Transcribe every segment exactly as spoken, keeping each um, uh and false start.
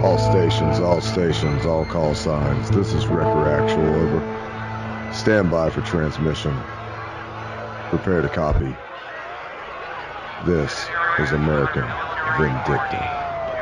All stations, all stations, all call signs. This is Wrecker Actual, over. Stand by for transmission. Prepare to copy. This is American Vindicta.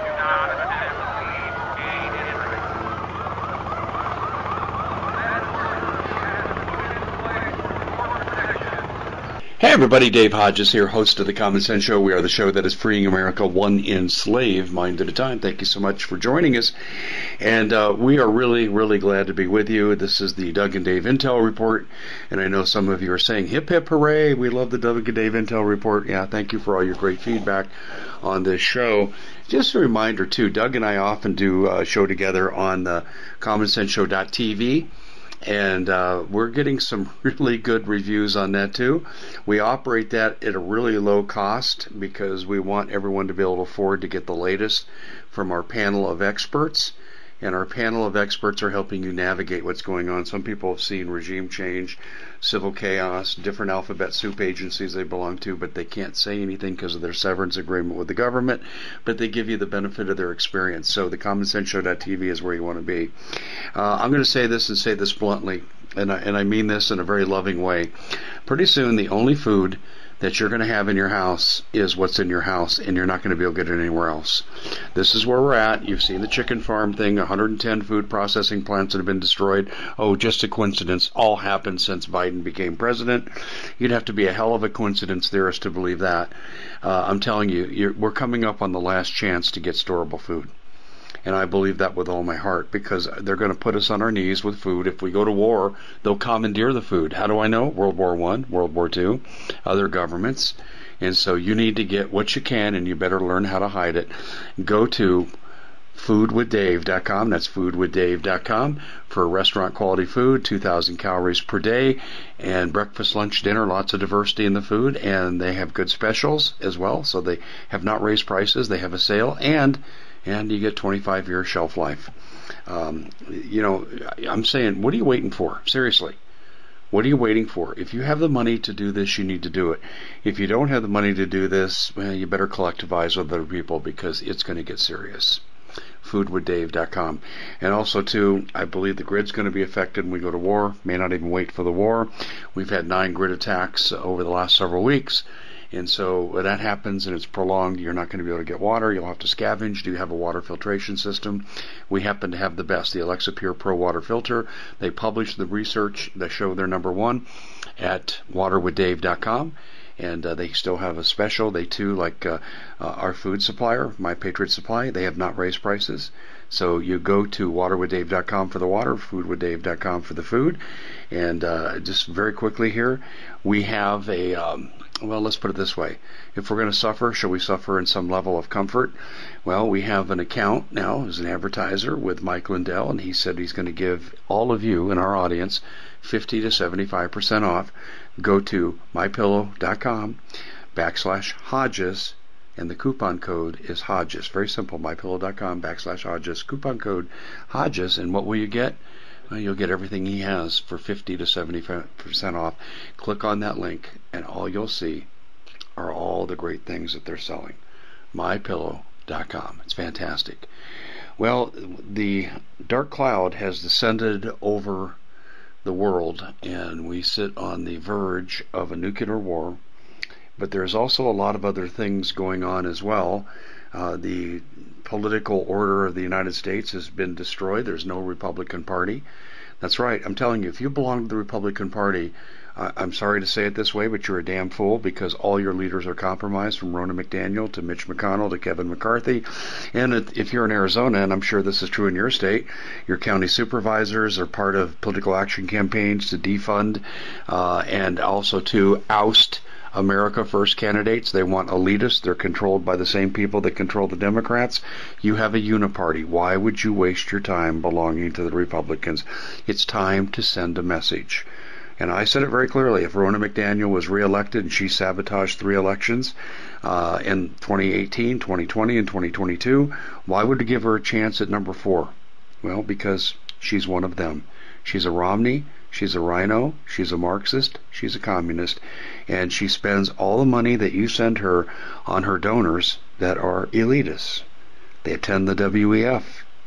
Hey everybody, Dave Hodges here, host of the Common Sense Show. We are the show that is freeing America one enslaved mind at a time. Thank you so much for joining us. And uh, we are really, really glad to be with you. This is the Doug and Dave Intel Report. And I know some of you are saying, hip, hip, hooray, we love the Doug and Dave Intel Report. Yeah, thank you for all your great feedback on this show. Just a reminder, too, Doug and I often do a show together on the common sense show dot t v. And uh, we're getting some really good reviews on that too. We operate that at a really low cost because we want everyone to be able to afford to get the latest from our panel of experts. And our panel of experts are helping you navigate what's going on. Some people have seen regime change, civil chaos, different alphabet soup agencies they belong to, but they can't say anything because of their severance agreement with the government, but they give you the benefit of their experience. So the common sense show dot t v is where you want to be. Uh, I'm going to say this and say this bluntly, and I, and I mean this in a very loving way. Pretty soon the only food that you're going to have in your house is what's in your house, and you're not going to be able to get it anywhere else. This is where we're at. You've seen the chicken farm thing, one hundred ten food processing plants that have been destroyed. Oh, just a coincidence. All happened since Biden became president. You'd have to be a hell of a coincidence theorist to believe that. Uh, I'm telling you, you're, we're coming up on the last chance to get storable food. And I believe that with all my heart, because they're going to put us on our knees with food. If we go to war, they'll commandeer the food. How do I know? World War One, World War Two, other governments. And so you need to get what you can, and you better learn how to hide it. Go to food with dave dot com. That's food with dave dot com for restaurant quality food, two thousand calories per day, and breakfast, lunch, dinner, lots of diversity in the food. And they have good specials as well. So they have not raised prices. They have a sale, and and you get twenty-five year shelf life. Um, you know, I'm saying, what are you waiting for? Seriously. What are you waiting for? If you have the money to do this, you need to do it. If you don't have the money to do this, well, you better collectivize with other people because it's going to get serious. food with dave dot com. And also, too, I believe the grid's going to be affected when we go to war. May not even wait for the war. We've had nine grid attacks over the last several weeks. And so when that happens and it's prolonged, you're not going to be able to get water. You'll have to scavenge. Do you have a water filtration system? We happen to have the best, the Alexa Pure Pro Water Filter. They publish the research that show they're number one at water with dave dot com. And uh, they still have a special. They, too, like uh, uh, our food supplier, My Patriot Supply, they have not raised prices. So you go to water with dave dot com for the water, food with dave dot com for the food. And uh, just very quickly here, we have a... Um, Well, let's put it this way. If we're going to suffer, shall we suffer in some level of comfort? Well, we have an account now as an advertiser with Mike Lindell, and he said he's going to give all of you in our audience fifty to seventy-five percent off. Go to mypillow.com backslash Hodges, and the coupon code is Hodges. Very simple, mypillow.com backslash Hodges, coupon code Hodges, and what will you get? Well, you'll get everything he has for fifty to seventy-five percent off. Click on that link, and all you'll see are all the great things that they're selling. my pillow dot com. It's fantastic. Well, the dark cloud has descended over the world, and we sit on the verge of a nuclear war. But there's also a lot of other things going on as well. Uh, the political order of the United States has been destroyed. There's no Republican Party. That's right. I'm telling you, if you belong to the Republican Party, uh, I'm sorry to say it this way, but you're a damn fool, because all your leaders are compromised, from Ronna McDaniel to Mitch McConnell to Kevin McCarthy. And if you're in Arizona, and I'm sure this is true in your state, your county supervisors are part of political action campaigns to defund uh, and also to oust America First candidates. They want elitists. They're controlled by the same people that control the Democrats. You have a uniparty. Why would you waste your time belonging to the Republicans? It's time to send a message. And I said it very clearly. If Ronna McDaniel was reelected and she sabotaged three elections uh, in twenty eighteen, twenty twenty, and twenty twenty-two, why would you give her a chance at number four? Well, because she's one of them. She's a Romney. She's a rhino, she's a Marxist, she's a communist, and she spends all the money that you send her on her donors that are elitists. They attend the W E F.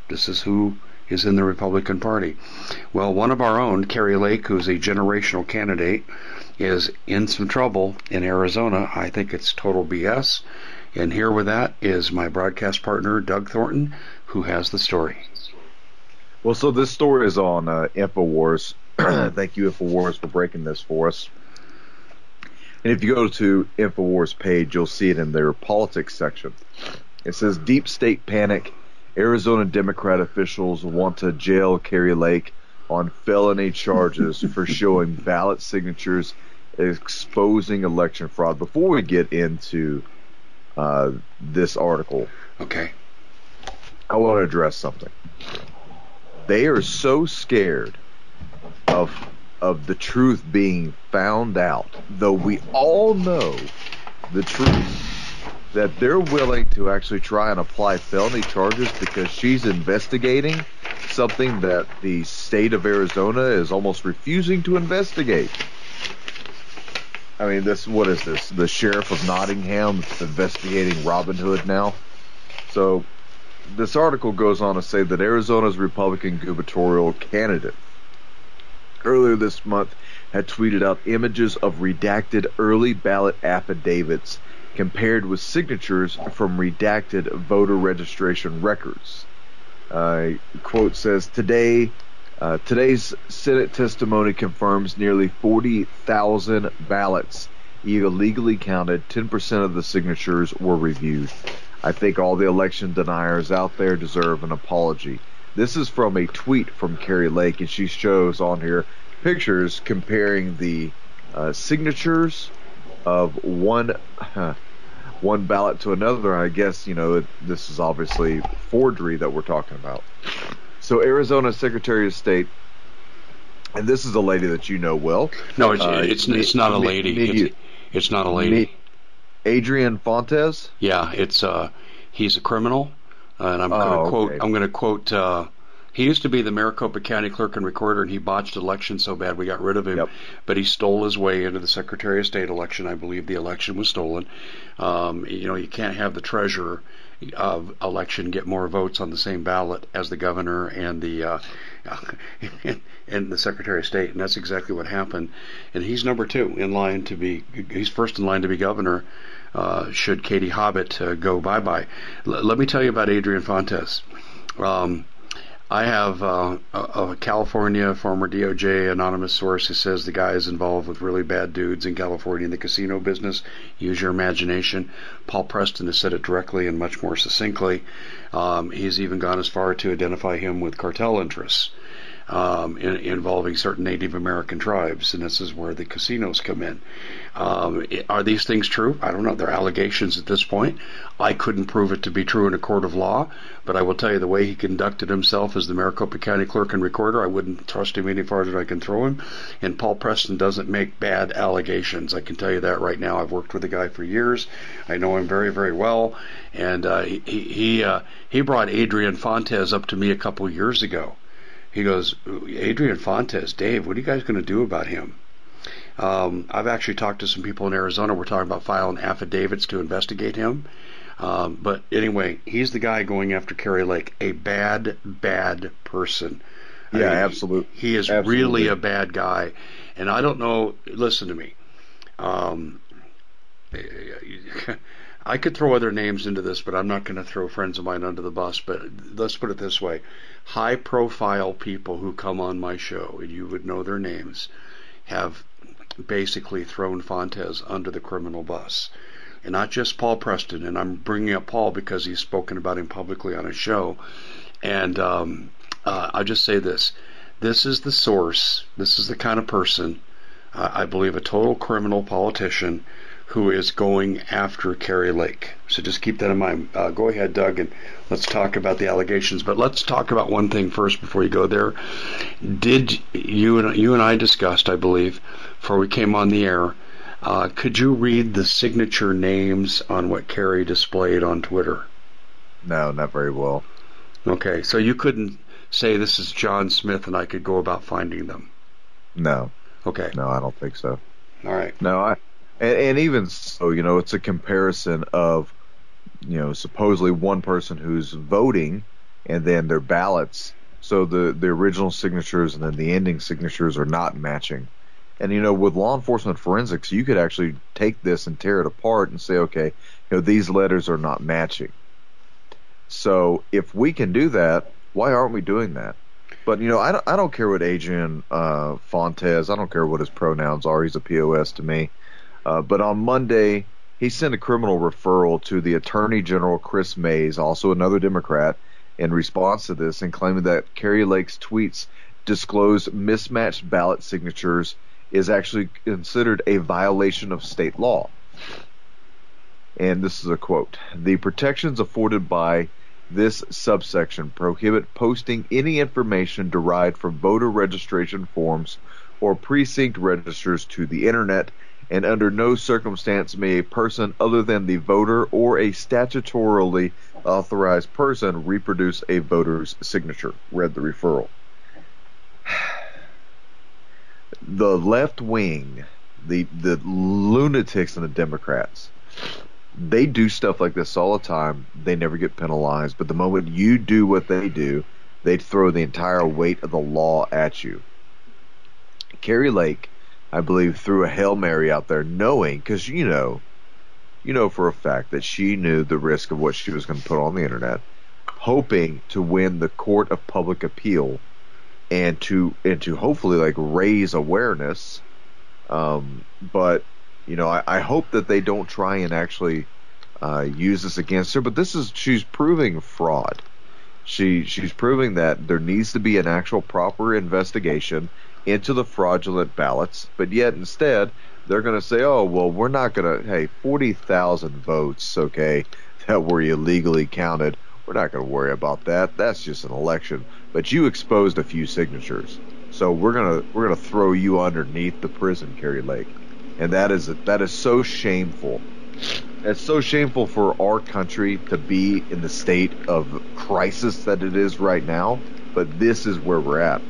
This is who is in the Republican Party. Well, one of our own, Kari Lake, who's a generational candidate, is in some trouble in Arizona. I think it's total B S. And here with that is my broadcast partner, Doug Thornton, who has the story. Well, so this story is on uh, InfoWars. Thank you, InfoWars, for breaking this for us. And if you go to InfoWars page, you'll see it in their politics section. It says, Deep State Panic. Arizona Democrat officials want to jail Kari Lake on felony charges for showing ballot signatures, exposing election fraud. Before we get into uh, this article, okay, I want to address something. They are so scared of of the truth being found out, though we all know the truth, that they're willing to actually try and apply felony charges because she's investigating something that the state of Arizona is almost refusing to investigate. I mean, this, what is this? The sheriff of Nottingham is investigating Robin Hood now. So this article goes on to say that Arizona's Republican gubernatorial candidate earlier this month had tweeted out images of redacted early ballot affidavits compared with signatures from redacted voter registration records. Uh, quote says, Today, uh, today's Senate testimony confirms nearly forty thousand ballots illegally counted. ten percent of the signatures were reviewed. I think all the election deniers out there deserve an apology. This is from a tweet from Kari Lake, and she shows on here pictures comparing the uh, signatures of one uh, one ballot to another. I guess, you know, this is obviously forgery that we're talking about. So Arizona Secretary of State, and this is a lady that you know well. No, it's uh, it's, it's not a lady. Me, it's, it's not a lady. Me, Adrian Fontes. Yeah, it's uh, he's a criminal, uh, and I'm going to oh, quote. okay. I'm going to quote. Uh, he used to be the Maricopa County Clerk and Recorder, and he botched elections so bad we got rid of him. Yep. But he stole his way into the Secretary of State election. I believe the election was stolen. Um, you know, you can't have the treasurer of election get more votes on the same ballot as the governor and the uh, and the Secretary of State, and that's exactly what happened. And he's number two in line to be. He's first in line to be governor. Uh, should Katie Hobbit uh, go bye-bye. L- let me tell you about Adrian Fontes. Um, I have uh, a, a California former D O J anonymous source who says the guy is involved with really bad dudes in California in the casino business. Use your imagination. Paul Preston has said it directly and much more succinctly. Um, he's even gone as far to identify him with cartel interests um, in, involving certain Native American tribes, and this is where the casinos come in. Um, are these things true? I don't know. They're allegations at this point. I couldn't prove it to be true in a court of law, but I will tell you the way he conducted himself as the Maricopa County Clerk and Recorder, I wouldn't trust him any farther than I can throw him. And Paul Preston doesn't make bad allegations. I can tell you that right now. I've worked with the guy for years. I know him very, very well. And uh, he he, uh, he brought Adrian Fontes up to me a couple years ago. He goes, Adrian Fontes, Dave, what are you guys going to do about him? Um, I've actually talked to some people in Arizona. We're talking about filing affidavits to investigate him. Um, but anyway, he's the guy going after Kari Lake, a bad, bad person. Yeah, I mean, absolutely. He is absolutely. really a bad guy. And I don't know, listen to me. Um, I could throw other names into this, but I'm not going to throw friends of mine under the bus. But let's put it this way. High-profile people who come on my show, and you would know their names, have basically thrown Fontes under the criminal bus. And not just Paul Preston, and I'm bringing up Paul because he's spoken about him publicly on his show. And um, uh, I'll just say this. This is the source. This is the kind of person, uh, I believe, a total criminal politician who is going after Kari Lake. So just keep that in mind. Uh, go ahead, Doug, and let's talk about the allegations. But let's talk about one thing first before you go there. Did you and you and I discussed, I believe, before we came on the air, uh, could you read the signature names on what Kari displayed on Twitter? No, not very well. Okay, so you couldn't say this is John Smith and I could go about finding them? No. Okay. No, I don't think so. All right. No, I... And, and even so, you know, it's a comparison of, you know, supposedly one person who's voting and then their ballots. So the, the original signatures and then the ending signatures are not matching. And, you know, with law enforcement forensics, you could actually take this and tear it apart and say, okay, you know, these letters are not matching. So if we can do that, why aren't we doing that? But, you know, I don't, I don't care what Adrian uh, Fontes, I don't care what his pronouns are. He's a P O S to me. Uh, but on Monday, he sent a criminal referral to the Attorney General Chris Mays, also another Democrat, in response to this, and claiming that Kari Lake's tweets disclose mismatched ballot signatures is actually considered a violation of state law. And this is a quote: "The protections afforded by this subsection prohibit posting any information derived from voter registration forms or precinct registers to the internet, and under no circumstance may a person other than the voter or a statutorily authorized person reproduce a voter's signature," read the referral. The left wing, the the lunatics and the Democrats, they do stuff like this all the time. They never get penalized, but the moment you do what they do, they throw the entire weight of the law at you. Kari Lake, I believe, threw a Hail Mary out there, knowing, because you know, you know for a fact that she knew the risk of what she was going to put on the internet, hoping to win the Court of Public Appeal and to and to hopefully like raise awareness. Um, but you know, I, I hope that they don't try and actually uh, use this against her. But this is she's proving fraud. She she's proving that there needs to be an actual proper investigation into the fraudulent ballots, but yet instead they're going to say, oh, well, we're not going to, hey, forty thousand votes, okay, that were illegally counted, we're not going to worry about that. That's just an election. But you exposed a few signatures, so we're going to we're going to throw you underneath the prison, Kari Lake. And that is that is so shameful. It's so shameful for our country to be in the state of crisis that it is right now, but this is where we're at.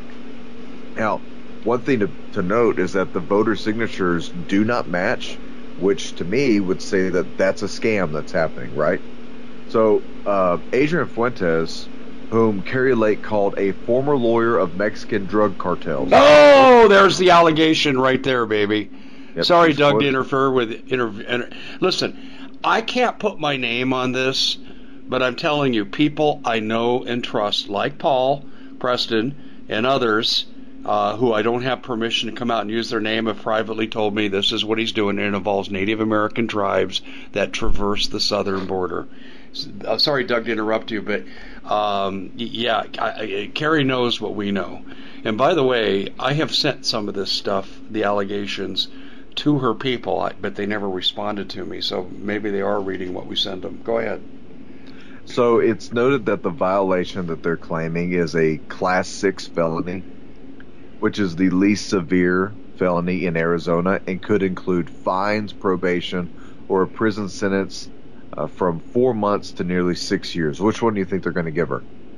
Now, one thing to, to note is that the voter signatures do not match, which to me would say that that's a scam that's happening, right? So, uh, Adrian Fuentes, whom Kari Lake called a former lawyer of Mexican drug cartels. Oh, there's the allegation right there, baby. Yep, Sorry, Doug, quoted. to interfere with inter, inter. Listen, I can't put my name on this, but I'm telling you, people I know and trust, like Paul Preston and others, uh, who I don't have permission to come out and use their name, have privately told me this is what he's doing. It involves Native American tribes that traverse the southern border. Uh, sorry, Doug, to interrupt you, but um, yeah, I, I, Kari knows what we know. And by the way, I have sent some of this stuff, the allegations, to her people, but they never responded to me. So maybe they are reading what we send them. Go ahead. So it's noted that the violation that they're claiming is a Class six felony, which is the least severe felony in Arizona and could include fines, probation, or a prison sentence uh, from four months to nearly six years. Which one do you think they're going to give her?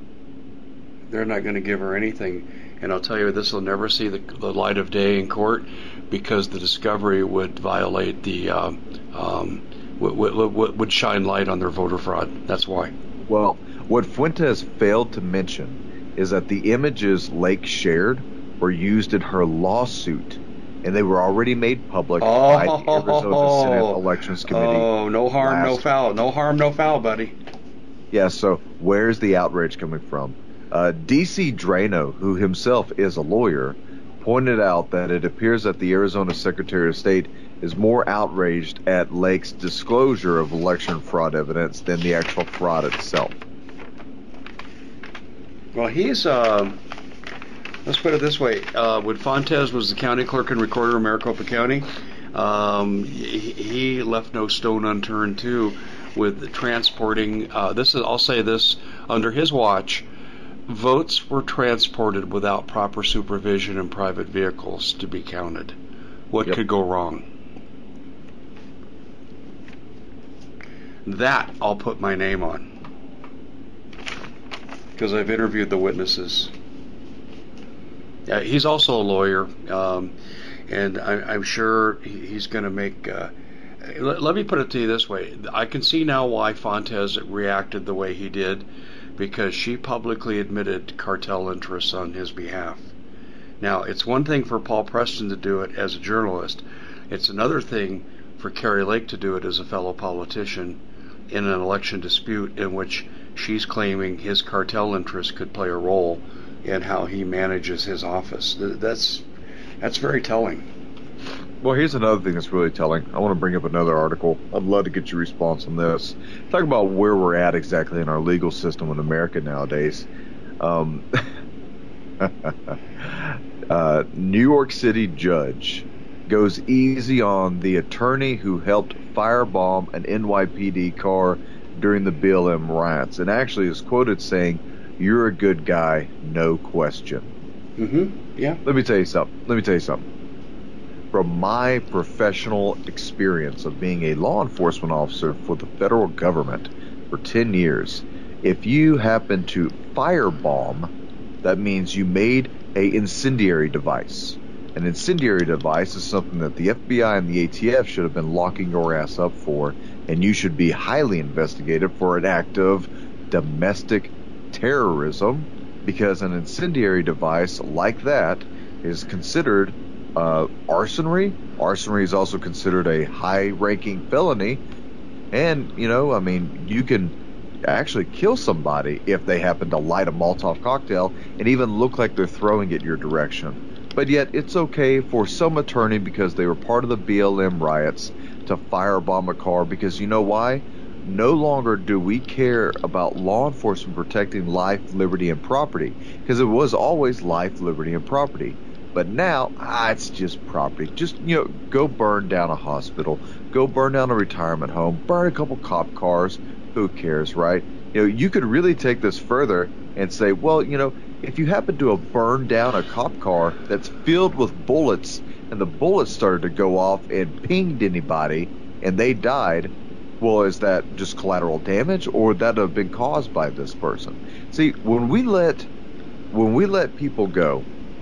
They're not going to give her anything. And I'll tell you, this will never see the, the light of day in court because the discovery would violate the, um, um, would, would, would shine light on their voter fraud. That's why. Well, what Fuentes failed to mention is that the images Lake shared were used in her lawsuit, and they were already made public oh, by the Arizona Senate Elections Committee. Oh, no harm, no foul. Week. No harm, no foul, buddy. Yeah, so where's the outrage coming from? Uh, D C Drano, who himself is a lawyer, pointed out that it appears that the Arizona Secretary of State is more outraged at Lake's disclosure of election fraud evidence than the actual fraud itself. Well, he's, uh, let's put it this way. Uh, when Fontes was the county clerk and recorder of Maricopa County, um, he, he left no stone unturned, too, with transporting, uh, this is, I'll say this, under his watch, votes were transported without proper supervision in private vehicles to be counted. What Yep. could go wrong? That I'll put my name on, because I've interviewed the witnesses. Yeah, he's also a lawyer, um, and I, I'm sure he's going to make... Uh, let, let me put it to you this way. I can see now why Fontes reacted the way he did, because she publicly admitted cartel interests on his behalf. Now, it's one thing for Paul Preston to do it as a journalist. It's another thing for Kari Lake to do it as a fellow politician in an election dispute in which she's claiming his cartel interests could play a role in how he manages his office. That's that's very telling. Well, here's another thing that's really telling. I want to bring up another article. I'd love to get your response on this. Talk about where we're at exactly in our legal system in America nowadays. Um, uh, New York City judge goes easy on the attorney who helped firebomb an N Y P D car during the B L M riots, and actually is quoted saying, "You're a good guy, no question." Mm-hmm. Yeah. Let me tell you something. Let me tell you something. From my professional experience of being a law enforcement officer for the federal government for ten years, if you happen to firebomb, that means you made a incendiary device. An incendiary device is something that the F B I and the A T F should have been locking your ass up for, and you should be highly investigated for an act of domestic terrorism, because an incendiary device like that is considered uh, arsonery. Arsonery is also considered a high-ranking felony, and, you know, I mean, you can actually kill somebody if they happen to light a Molotov cocktail and even look like they're throwing it your direction. But yet it's okay for some attorney, because they were part of the B L M riots, to firebomb a car, because you know why? No longer do we care about law enforcement protecting life, liberty, and property, because it was always life, liberty, and property. But now, ah, it's just property. Just, you know, go burn down a hospital, go burn down a retirement home, burn a couple cop cars. Who cares, right? You know, you could really take this further and say, well, you know, if you happen to have burned down a cop car that's filled with bullets, and the bullets started to go off and pinged anybody and they died, well, is that just collateral damage, or would that have been caused by this person? See, when we let when we let people go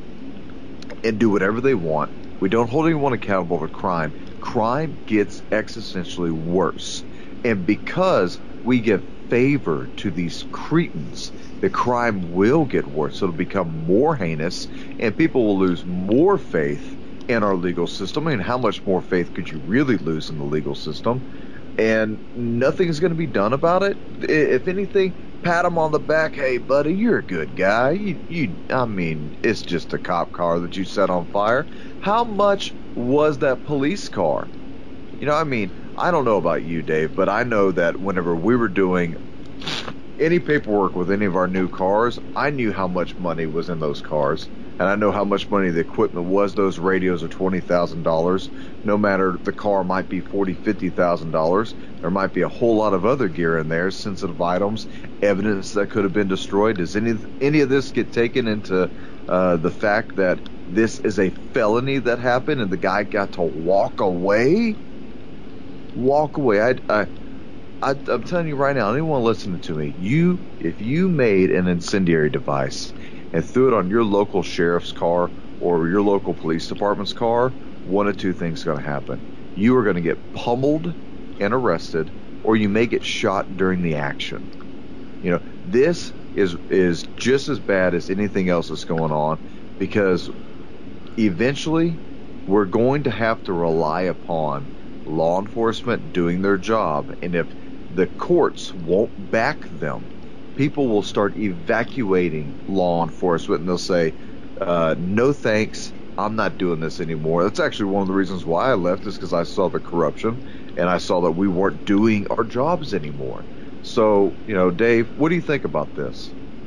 and do whatever they want, we don't hold anyone accountable for crime. Crime gets existentially worse. And because we give favor to these cretins, the crime will get worse. It'll become more heinous, and people will lose more faith in our legal system. I mean, how much more faith could you really lose in the legal system? And nothing's going to be done about it. If anything, pat them on the back. Hey, buddy, you're a good guy. You, you, I mean, it's just a cop car that you set on fire. How much was that police car? You know, I mean, I don't know about you, Dave, but I know that whenever we were doing any paperwork with any of our new cars, I knew how much money was in those cars. And I know how much money the equipment was. Those radios are twenty thousand dollars. No matter, the car might be forty thousand dollars, fifty thousand dollars. There might be a whole lot of other gear in there, sensitive items, evidence that could have been destroyed. Does any, any of this get taken into uh, the fact that this is a felony that happened and the guy got to walk away? Walk away. I, I, I, I'm telling you right now, anyone listening to me, you, if you made an incendiary device and threw it on your local sheriff's car or your local police department's car, one of two things is going to happen. You are going to get pummeled and arrested, or you may get shot during the action. You know, this is is just as bad as anything else that's going on, because eventually we're going to have to rely upon law enforcement doing their job, and if the courts won't back them, people will start evacuating law enforcement, and they'll say, uh, no thanks, I'm not doing this anymore. That's actually one of the reasons why I left, is because I saw the corruption, and I saw that we weren't doing our jobs anymore. So, you know, Dave, what do you think about this?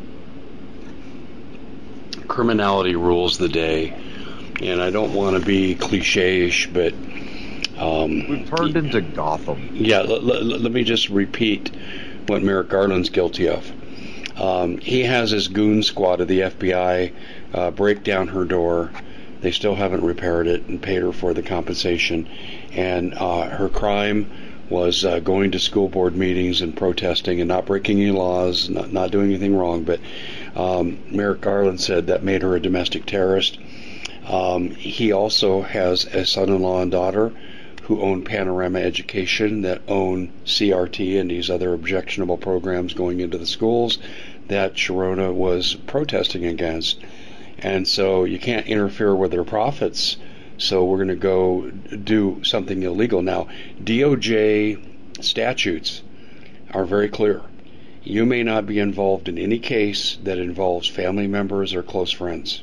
Criminality rules the day, and I don't want to be cliche-ish, but Um, We've turned into Gotham. Yeah, l- l- let me just repeat what Merrick Garland's guilty of. Um, he has his goon squad of the F B I uh, break down her door. They still haven't repaired it and paid her for the compensation. And uh, her crime was uh, going to school board meetings and protesting and not breaking any laws, not, not doing anything wrong. But um, Merrick Garland said that made her a domestic terrorist. Um, he also has a son-in-law and daughter who own Panorama Education, that own C R T and these other objectionable programs going into the schools. that Sharona was protesting against. And so you can't interfere with their profits, so we're going to go do something illegal. Now, D O J statutes are very clear. You may not be involved in any case that involves family members or close friends.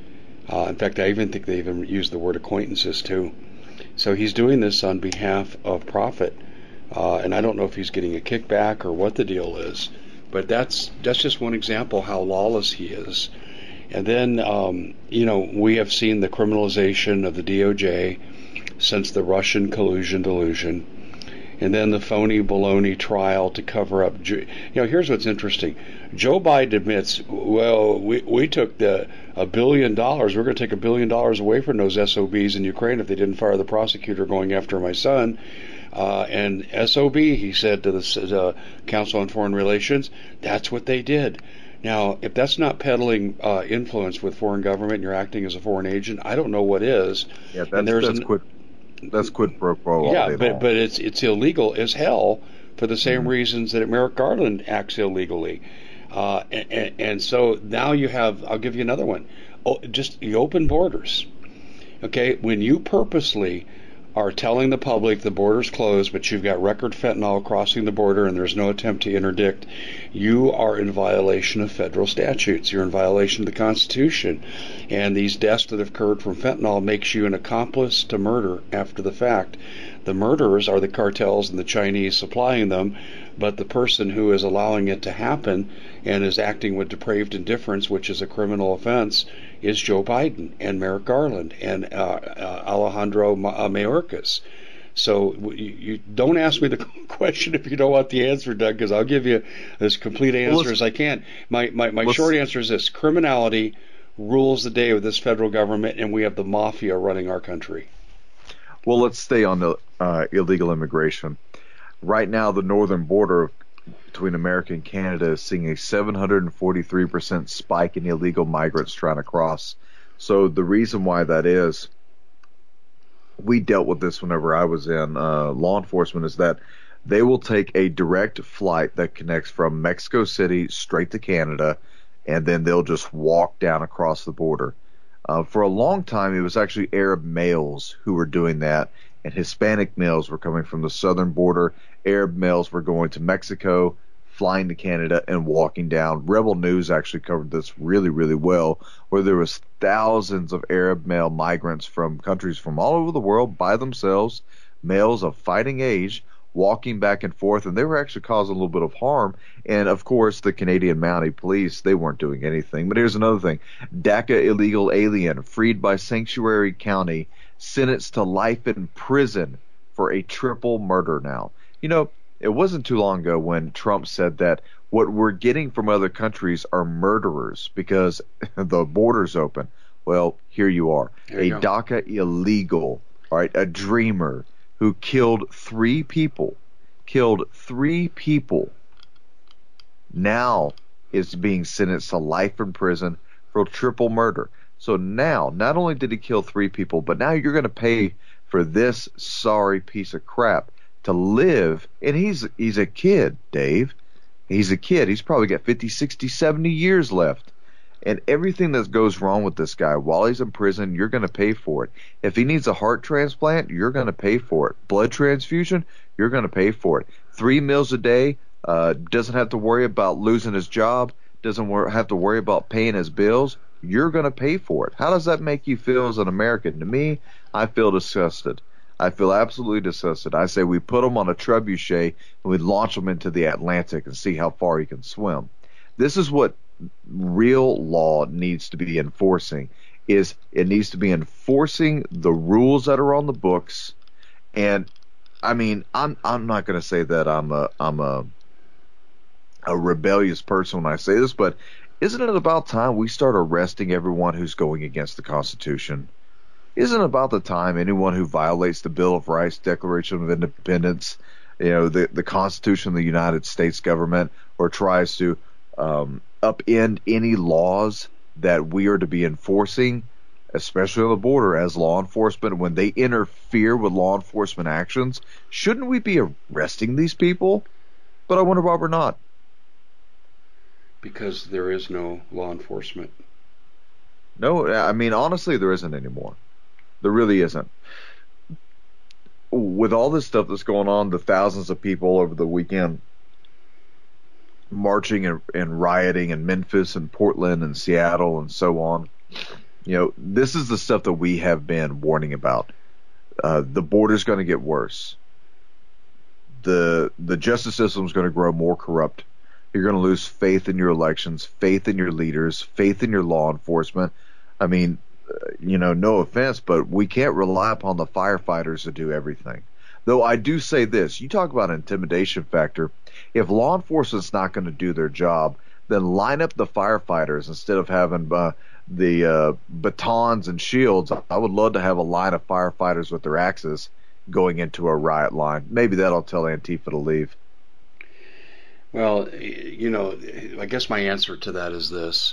Uh, in fact, I even think they even use the word acquaintances too. So he's doing this on behalf of profit, uh, and I don't know if he's getting a kickback or what the deal is, but that's that's just one example how lawless he is. And then, um, you know, we have seen the criminalization of the D O J since the Russian collusion delusion, and then the phony baloney trial to cover up. You know, here's what's interesting. Joe Biden admits, well, we, we took the a billion dollars. We're going to take a billion dollars away from those S O Bs in Ukraine if they didn't fire the prosecutor going after my son. Uh, and S O B, he said to the uh, Council on Foreign Relations, that's what they did. Now, if that's not peddling uh, influence with foreign government and you're acting as a foreign agent, I don't know what is. Yeah, that's, and there's that's, an, quid, that's quid pro quo. Yeah, all day but, long. but it's it's illegal as hell for the same mm-hmm. reasons that Merrick Garland acts illegally. Uh, and, and so now you have, I'll give you another one, oh, just the open borders. Okay, when you purposely are telling the public the border's closed, but you've got record fentanyl crossing the border and there's no attempt to interdict, you are in violation of federal statutes. You're in violation of the Constitution. And these deaths that have occurred from fentanyl makes you an accomplice to murder after the fact. The murderers are the cartels and the Chinese supplying them, but the person who is allowing it to happen and is acting with depraved indifference, which is a criminal offense, is Joe Biden and Merrick Garland and uh, uh, Alejandro Mayorkas. So you, you don't ask me the question if you don't want the answer, Doug, because I'll give you as complete answer well, as I can. My my, my short answer is this: criminality rules the day with this federal government, and we have the mafia running our country. Well, let's stay on the uh, illegal immigration. Right now, the northern border between America and Canada is seeing a seven hundred forty-three percent spike in illegal migrants trying to cross. So the reason why that is, we dealt with this whenever I was in uh, law enforcement, is that they will take a direct flight that connects from Mexico City straight to Canada, and then they'll just walk down across the border. Uh, for a long time, it was actually Arab males who were doing that, and Hispanic males were coming from the southern border. Arab males were going to Mexico, flying to Canada, and walking down. Rebel News actually covered this really, really well, where there was thousands of Arab male migrants from countries from all over the world by themselves, males of fighting age, walking back and forth, and they were actually causing a little bit of harm. And, of course, the Canadian Mounted Police, they weren't doing anything. But here's another thing. DACA illegal alien, freed by Sanctuary County, sentenced to life in prison for a triple murder now. You know, it wasn't too long ago when Trump said that what we're getting from other countries are murderers because the border's open. Well, here you are. You a go. DACA illegal, all right, a dreamer who killed three people, killed three people, now is being sentenced to life in prison for triple murder. So now, not only did he kill three people, but now you're going to pay for this sorry piece of crap to live. And he's he's a kid, Dave. He's a kid. He's probably got fifty, sixty, seventy years left. And everything that goes wrong with this guy while he's in prison, you're going to pay for it. If he needs a heart transplant, you're going to pay for it. Blood transfusion, you're going to pay for it. Three meals a day, uh, doesn't have to worry about losing his job, doesn't wor- have to worry about paying his bills. You're going to pay for it. How does that make you feel as an American? To me, I feel disgusted. I feel absolutely disgusted. I say we put him on a trebuchet and we launch him into the Atlantic and see how far he can swim. This is what real law needs to be enforcing. Is it needs to be enforcing the rules that are on the books. And I mean, I'm I'm not going to say that I'm a I'm a a rebellious person when I say this, but isn't it about time we start arresting everyone who's going against the Constitution? Isn't it about the time anyone who violates the Bill of Rights, Declaration of Independence, you know, the the Constitution of the United States government, or tries to um, upend any laws that we are to be enforcing, especially on the border as law enforcement, when they interfere with law enforcement actions? Shouldn't we be arresting these people? But I wonder why we're not. Because there is no law enforcement. No, I mean, honestly, there isn't anymore. There really isn't. With all this stuff that's going on, the thousands of people over the weekend marching and, and rioting in Memphis and Portland and Seattle and so on, you know, this is the stuff that we have been warning about. Uh, the border's going to get worse. The the justice system is going to grow more corrupt. You're going to lose faith in your elections, faith in your leaders, faith in your law enforcement. I mean, uh, you know, no offense, but we can't rely upon the firefighters to do everything. Though I do say this, you talk about intimidation factor. If law enforcement's not going to do their job, then line up the firefighters instead of having uh, the uh, batons and shields. I would love to have a line of firefighters with their axes going into a riot line. Maybe that'll tell Antifa to leave. Well, you know, I guess my answer to that is this.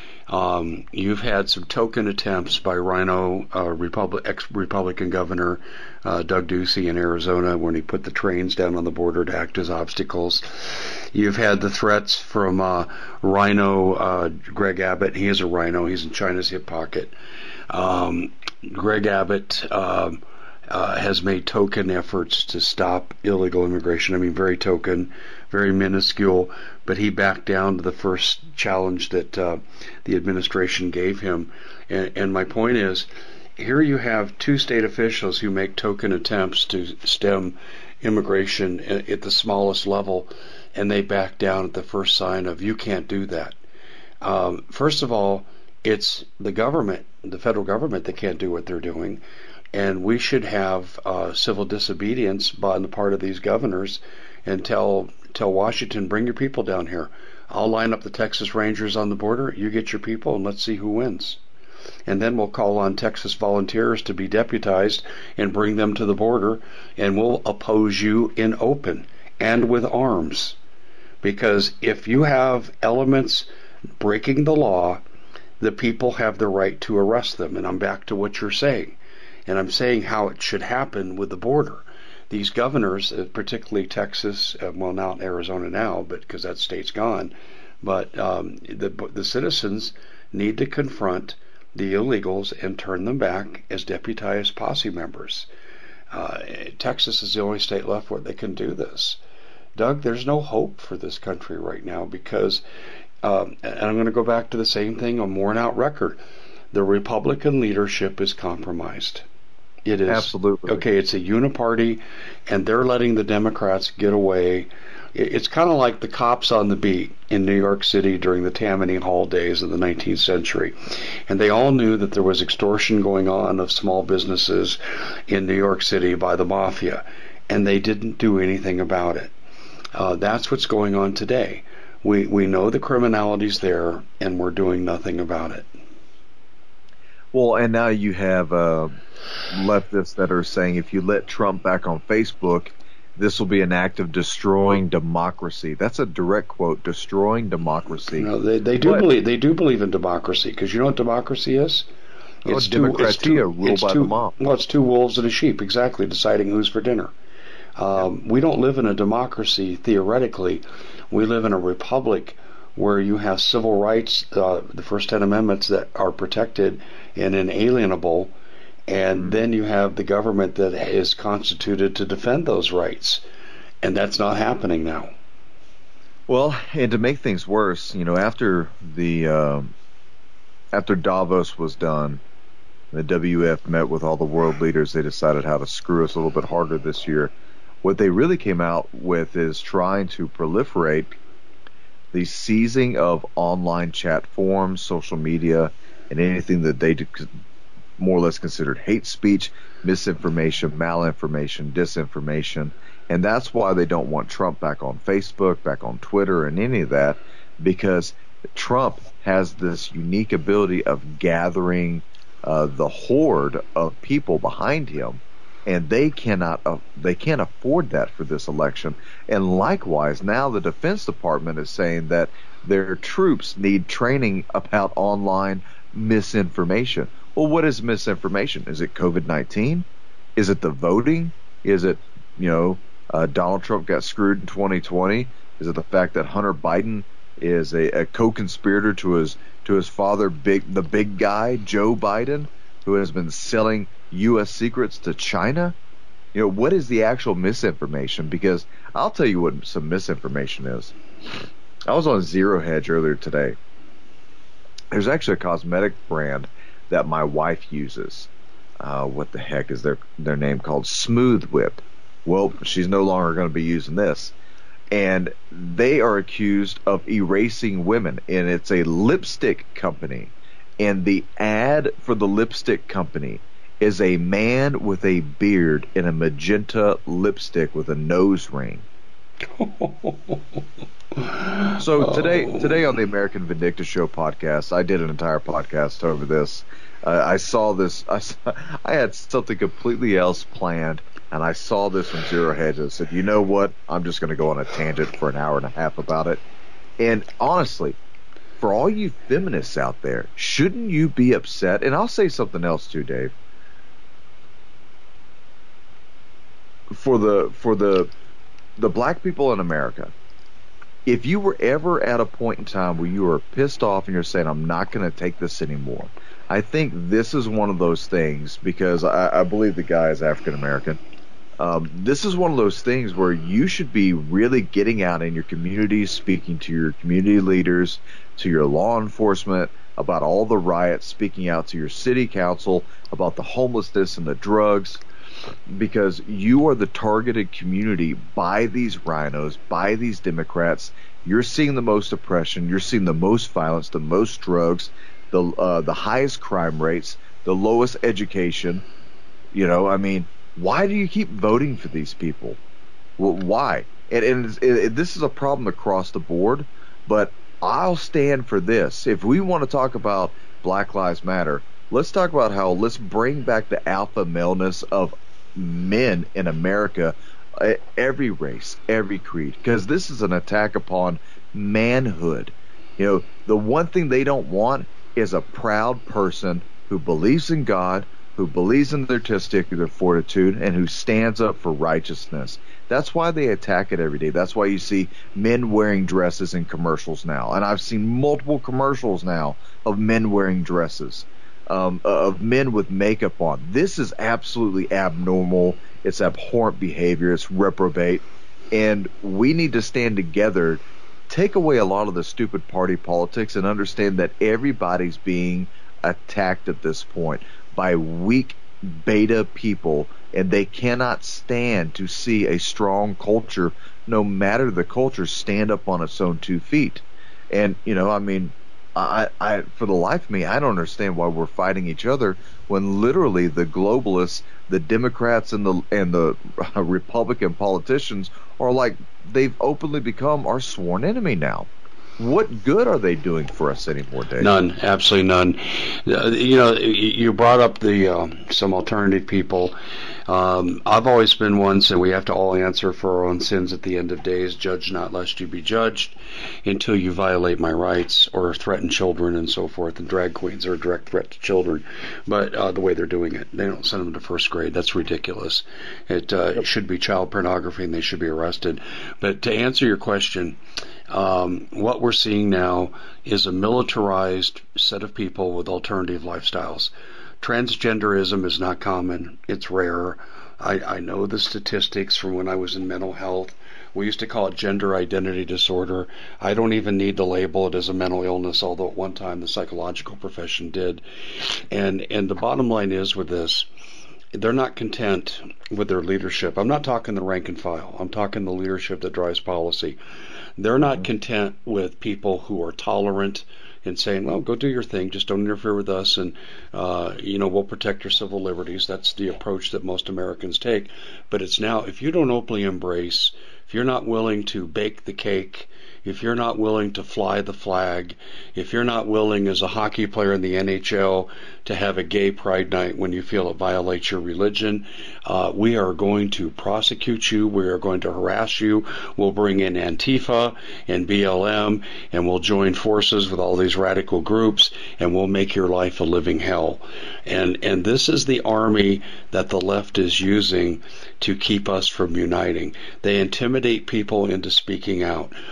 Um, you've had some token attempts by Rhino, uh, Republic, ex-Republican Governor uh, Doug Ducey in Arizona when he put the trains down on the border to act as obstacles. You've had the threats from uh, Rhino uh, Greg Abbott. He is a Rhino. He's in China's hip pocket. Um, Greg Abbott um, uh, has made token efforts to stop illegal immigration. I mean, very token, very minuscule, but he backed down to the first challenge that uh, the administration gave him. And, and my point is, here you have two state officials who make token attempts to stem immigration at, at the smallest level, and they back down at the first sign of, you can't do that. Um, first of all, it's the government, the federal government, that can't do what they're doing. And we should have uh, civil disobedience on the part of these governors and tell tell Washington, bring your people down here. I'll line up the Texas Rangers on the border. You get your people, and let's see who wins. And then we'll call on Texas volunteers to be deputized and bring them to the border, and we'll oppose you in open and with arms. Because if you have elements breaking the law, the people have the right to arrest them. And I'm back to what you're saying. And I'm saying how it should happen with the border. These governors, particularly Texas, uh, well, not Arizona now, but because that state's gone, but um, the the citizens need to confront the illegals and turn them back as deputized posse members. Uh, Texas is the only state left where they can do this. Doug, there's no hope for this country right now because, um, and I'm going to go back to the same thing on worn out record, the Republican leadership is compromised. It is. Absolutely. Okay, it's a uniparty, and they're letting the Democrats get away. It's kind of like the cops on the beat in New York City during the Tammany Hall days of the nineteenth century. And they all knew that there was extortion going on of small businesses in New York City by the mafia, and they didn't do anything about it. Uh, that's what's going on today. We, we know the criminality's there, and we're doing nothing about it. Well, and now you have uh, leftists that are saying if you let Trump back on Facebook, this will be an act of destroying democracy. That's a direct quote: destroying democracy. No, they they do but, believe they do believe in democracy because you know what democracy is? Oh, it's democratia, ruled by two, the mob. Well, it's two wolves and a sheep, exactly, deciding who's for dinner. Um, yeah. We don't live in a democracy theoretically. We live in a republic where you have civil rights, uh, the first ten amendments that are protected and inalienable, and mm-hmm. then you have the government that is constituted to defend those rights, and that's not happening now. Well, and to make things worse, you know, after the uh, after Davos was done, the W F met with all the world leaders. They decided how to screw us a little bit harder this year. What they really came out with is trying to proliferate the seizing of online chat forums, social media, and anything that they more or less considered hate speech, misinformation, malinformation, disinformation. And that's why they don't want Trump back on Facebook, back on Twitter, and any of that, because Trump has this unique ability of gathering uh, the horde of people behind him. And they cannot uh, they can't afford that for this election. And likewise, now the Defense Department is saying that their troops need training about online misinformation. Well, what is misinformation? Is it COVID nineteen? Is it the voting? Is it, you know, uh, Donald Trump got screwed in twenty twenty? Is it the fact that Hunter Biden is a, a co-conspirator to his to his father, big the big guy, Joe Biden, who has been selling U S secrets to China? You know, what is the actual misinformation? Because I'll tell you what some misinformation is. I was on Zero Hedge earlier today. There's actually a cosmetic brand that my wife uses. Uh, what the heck is their their name called? Smooth Whip. Well, she's no longer going to be using this. And they are accused of erasing women. And it's a lipstick company. And the ad for the lipstick company is a man with a beard in a magenta lipstick with a nose ring. So today, today on the American Vindicta Show podcast, I did an entire podcast over this. Uh, I saw this. I, saw, I had something completely else planned, and I saw this from Zero Hedge. I said, "You know what? I'm just going to go on a tangent for an hour and a half about it." And honestly, for all you feminists out there, shouldn't you be upset? And I'll say something else too, Dave. For the for the the black people in America, if you were ever at a point in time where you were pissed off and you're saying, I'm not going to take this anymore, I think this is one of those things, because I, I believe the guy is African American. Um, this is one of those things where you should be really getting out in your community, speaking to your community leaders, to your law enforcement about all the riots, speaking out to your city council about the homelessness and the drugs, because you are the targeted community by these rhinos, by these Democrats. You're seeing the most oppression. You're seeing the most violence, the most drugs, the uh, the highest crime rates, the lowest education. You know, I mean, why do you keep voting for these people? Well, why? And, and it, it, this is a problem across the board, but I'll stand for this. If we want to talk about Black Lives Matter, let's talk about how let's bring back the alpha maleness of men in America, every race, every creed, because this is an attack upon manhood. You know, the one thing they don't want is a proud person who believes in God, who believes in their testicular fortitude, and who stands up for righteousness. That's why they attack it every day. That's why you see men wearing dresses in commercials now. And I've seen multiple commercials now of men wearing dresses. Um, of men with makeup on. This is absolutely abnormal. It's abhorrent behavior. It's reprobate. And we need to stand together, take away a lot of the stupid party politics, and understand that everybody's being attacked at this point by weak beta people, and they cannot stand to see a strong culture, no matter the culture, stand up on its own two feet. And, you know, I mean, I, I, for the life of me, I don't understand why we're fighting each other when literally the globalists, the Democrats, and the and the Republican politicians are like, they've openly become our sworn enemy now. What good are they doing for us anymore, Dave? None, absolutely none. Uh, you know, you brought up the uh, some alternative people. Um, I've always been one, so we have to all answer for our own sins at the end of days. Judge not lest you be judged, until you violate my rights or threaten children and so forth. And drag queens are a direct threat to children, but uh, the way they're doing it, they don't send them to first grade. That's ridiculous. It uh, yep. should be child pornography, and they should be arrested. But to answer your question, um, what we're seeing now is a militarized set of people with alternative lifestyles. Transgenderism is not common. It's rare. I, I know the statistics from when I was in mental health. We used to call it gender identity disorder. I don't even need to label it as a mental illness, although at one time the psychological profession did. And and the bottom line is with this, they're not content with their leadership. I'm not talking the rank and file. I'm talking the leadership that drives policy. They're not content with people who are tolerant and saying, well, go do your thing, just don't interfere with us, and, uh, you know, we'll protect your civil liberties. That's the approach that most Americans take. But it's now, if you don't openly embrace, if you're not willing to bake the cake, if you're not willing to fly the flag, if you're not willing as a hockey player in the N H L to have a gay pride night when you feel it violates your religion, uh, we are going to prosecute you. We are going to harass you. We'll bring in Antifa and B L M, and we'll join forces with all these radical groups, and we'll make your life a living hell. And and this is the army that the left is using to keep us from uniting. They intimidate people into speaking out. Look, at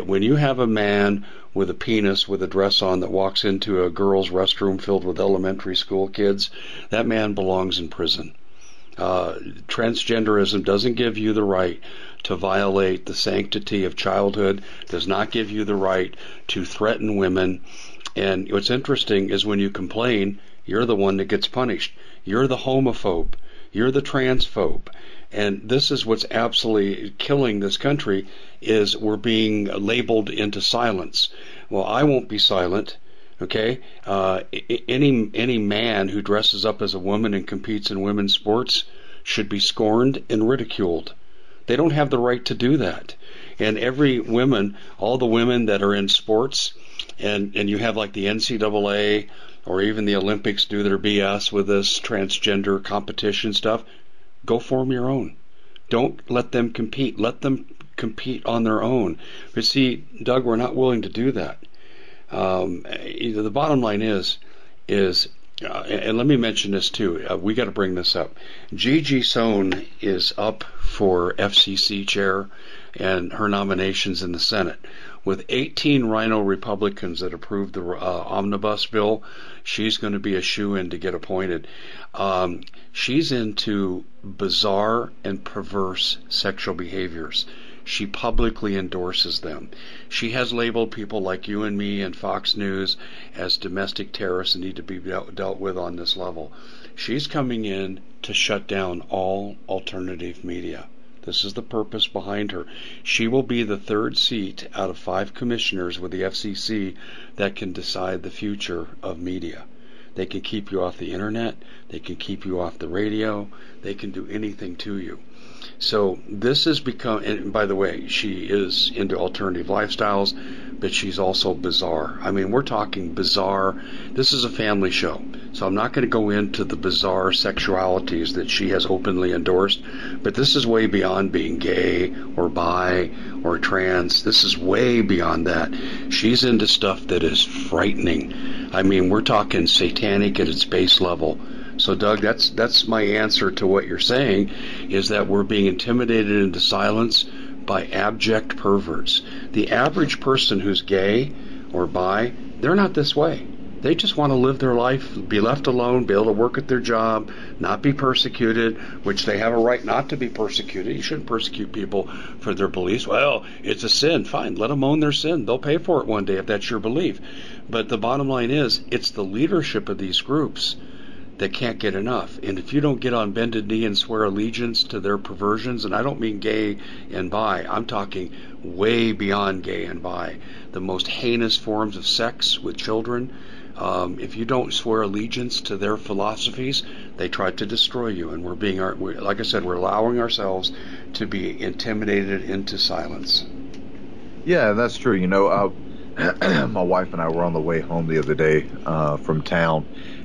it, when you have a man with a penis with a dress on that walks into a girl's restroom filled with elementary school kids, that man belongs in prison. Uh, transgenderism doesn't give you the right to violate the sanctity of childhood, does not give you the right to threaten women. And what's interesting is when you complain, you're the one that gets punished. You're the homophobe. You're the transphobe. And this is what's absolutely killing this country, is we're being labeled into silence. Well, I won't be silent. Okay, uh, any any man who dresses up as a woman and competes in women's sports should be scorned and ridiculed. They don't have the right to do that. And every woman, all the women that are in sports, and, and you have like the N C double A or even the Olympics do their B S with this transgender competition stuff, go form your own. Don't let them compete. Let them compete on their own. But see, Doug, we're not willing to do that. Um, the bottom line is, is, uh, and let me mention this too. Uh, we got to bring this up. Gigi Sohn is up for F C C chair, and her nominations in the Senate. With eighteen Rhino Republicans that approved the uh, omnibus bill, she's going to be a shoo-in to get appointed. Um, she's into bizarre and perverse sexual behaviors. She publicly endorses them. She has labeled people like you and me and Fox News as domestic terrorists and need to be dealt, dealt with on this level. She's coming in to shut down all alternative media. This is the purpose behind her. She will be the third seat out of five commissioners with the F C C that can decide the future of media. They can keep you off the internet. They can keep you off the radio. They can do anything to you. So this has become, and by the way, she is into alternative lifestyles, but she's also bizarre. I mean, we're talking bizarre. This is a family show, so I'm not going to go into the bizarre sexualities that she has openly endorsed, but this is way beyond being gay or bi or trans. This is way beyond that. She's into stuff that is frightening. I mean, we're talking satanic at its base level. So, Doug, that's that's my answer to what you're saying, is that we're being intimidated into silence by abject perverts. The average person who's gay or bi, they're not this way. They just want to live their life, be left alone, be able to work at their job, not be persecuted, which they have a right not to be persecuted. You shouldn't persecute people for their beliefs. Well, it's a sin. Fine, let them own their sin. They'll pay for it one day if that's your belief. But the bottom line is, it's the leadership of these groups that can't get enough. And if you don't get on bended knee and swear allegiance to their perversions, and I don't mean gay and bi, I'm talking way beyond gay and bi, the most heinous forms of sex with children, um, if you don't swear allegiance to their philosophies, they try to destroy you. And we're being, we're, like I said, we're allowing ourselves to be intimidated into silence. Yeah, that's true. You know, uh, my wife and I were on the way home the other day uh, from town,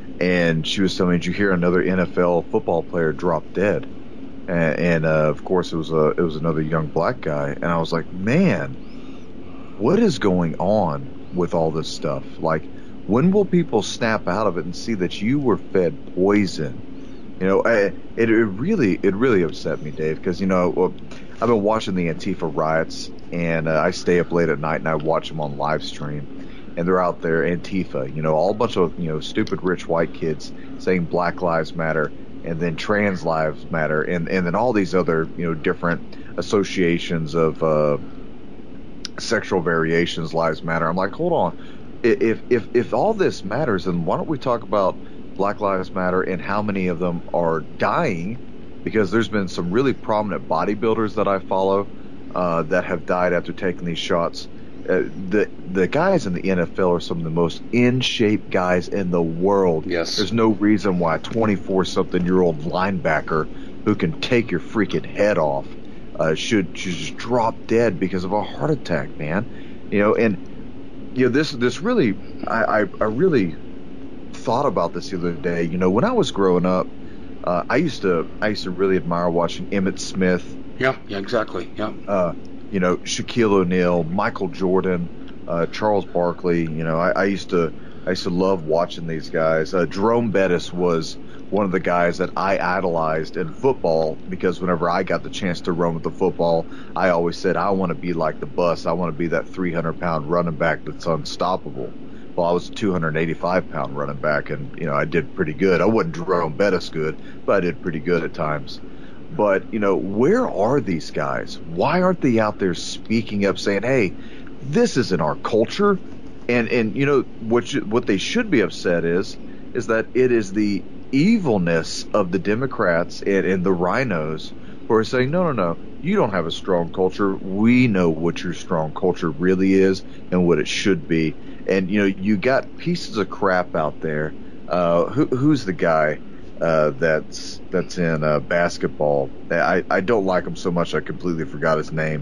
and she was telling me, did you hear another N F L football player drop dead? And, and uh, of course, it was a it was another young black guy. And I was like, man, what is going on with all this stuff? Like, when will people snap out of it and see that you were fed poison? You know, I, it, it really it really upset me, Dave, because, you know, I've been watching the Antifa riots, and uh, I stay up late at night and I watch them on live stream. And they're out there, Antifa, you know, all a bunch of, you know, stupid rich white kids saying Black Lives Matter, and then Trans Lives Matter, and, and then all these other, you know, different associations of uh, sexual variations, Lives Matter. I'm like, hold on. If, if, if all this matters, then why don't we talk about Black Lives Matter and how many of them are dying? Because there's been some really prominent bodybuilders that I follow uh, that have died after taking these shots. Uh, the the guys in the N F L are some of the most in shape guys in the world. Yes. There's no reason why a twenty-four something year old linebacker who can take your freaking head off uh, should, should just drop dead because of a heart attack, man. You know, and you know this this really I, I, I really thought about this the other day. You know, when I was growing up, uh, I used to I used to really admire watching Emmitt Smith. Yeah, yeah, exactly. Yeah. Uh, You know, Shaquille O'Neal, Michael Jordan, uh, Charles Barkley. You know, I, I used to, I used to love watching these guys. Uh, Jerome Bettis was one of the guys that I idolized in football, because whenever I got the chance to run with the football, I always said, I want to be like the bus. I want to be that three hundred pound running back that's unstoppable. Well, I was a two hundred eighty-five pound running back, and, you know, I did pretty good. I wasn't Jerome Bettis good, but I did pretty good at times. But, you know, where are these guys? Why aren't they out there speaking up, saying, hey, this isn't our culture? And, and you know, what you, what they should be upset is, is that it is the evilness of the Democrats and, and the rhinos who are saying, no, no, no, you don't have a strong culture. We know what your strong culture really is and what it should be. And, you know, you got pieces of crap out there. Uh, who, who's the guy uh, that's that's in uh, basketball? I, I don't like him so much I completely forgot his name.